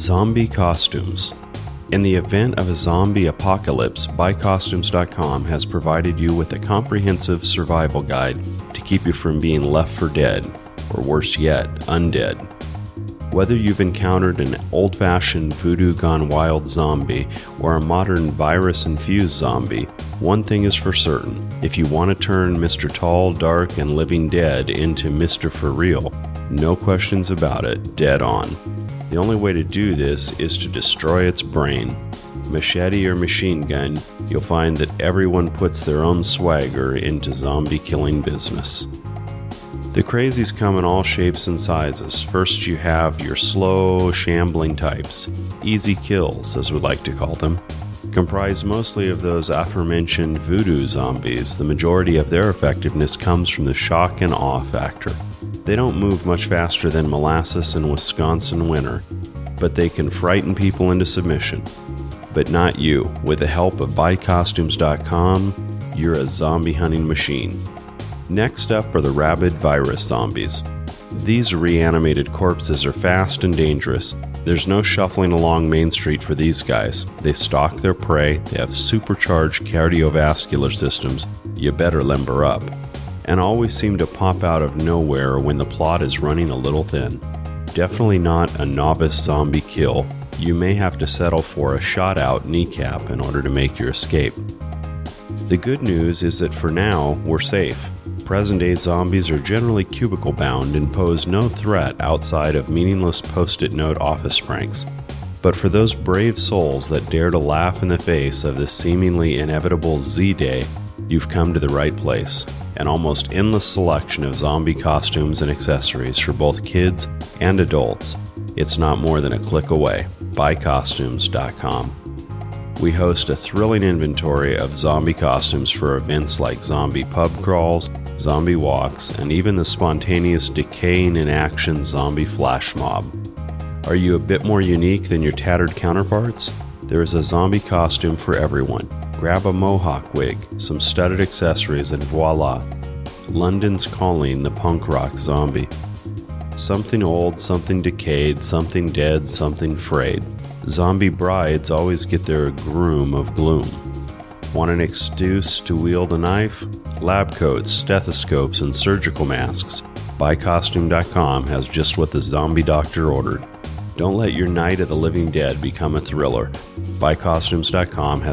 Zombie costumes. In the event of a zombie apocalypse, BuyCostumes.com has provided you with a comprehensive survival guide to keep you from being left for dead, or worse yet, undead. Whether you've encountered an old-fashioned voodoo gone wild zombie or a modern virus-infused zombie, one thing is for certain. If you want to turn Mr. Tall, Dark, and Living Dead into Mr. For Real, no questions about it, dead on. The only way to do this is to destroy its brain. Machete or machine gun, you'll find that everyone puts their own swagger into zombie killing business. The crazies come in all shapes and sizes. First you have your slow, shambling types, easy kills as we like to call them. Comprised mostly of those aforementioned voodoo zombies, the majority of their effectiveness comes from the shock and awe factor. They don't move much faster than molasses in Wisconsin winter, but they can frighten people into submission. But not you. With the help of BuyCostumes.com, you're a zombie hunting machine. Next up are the rabid virus zombies. These reanimated corpses are fast and dangerous. There's no shuffling along Main Street for these guys. They stalk their prey, they have supercharged cardiovascular systems, you better limber up, and always seem to pop out of nowhere when the plot is running a little thin. Definitely not a novice zombie kill. You may have to settle for a shot-out kneecap in order to make your escape. The good news is that for now, we're safe. Present-day zombies are generally cubicle-bound and pose no threat outside of meaningless post-it note office pranks. But for those brave souls that dare to laugh in the face of the seemingly inevitable Z-Day, you've come to the right place. An almost endless selection of zombie costumes and accessories for both kids and adults. It's not more than a click away. BuyCostumes.com. We host a thrilling inventory of zombie costumes for events like zombie pub crawls, zombie walks, and even the spontaneous decaying in action zombie flash mob. Are you a bit more unique than your tattered counterparts? There is a zombie costume for everyone. Grab a mohawk wig, some studded accessories, and voila! London's calling the punk rock zombie. Something old, something decayed, something dead, something frayed. Zombie brides always get their groom of gloom. Want an excuse to wield a knife? Lab coats, stethoscopes, and surgical masks. BuyCostume.com has just what the zombie doctor ordered. Don't let your Night of the Living Dead become a thriller. BuyCostumes.com has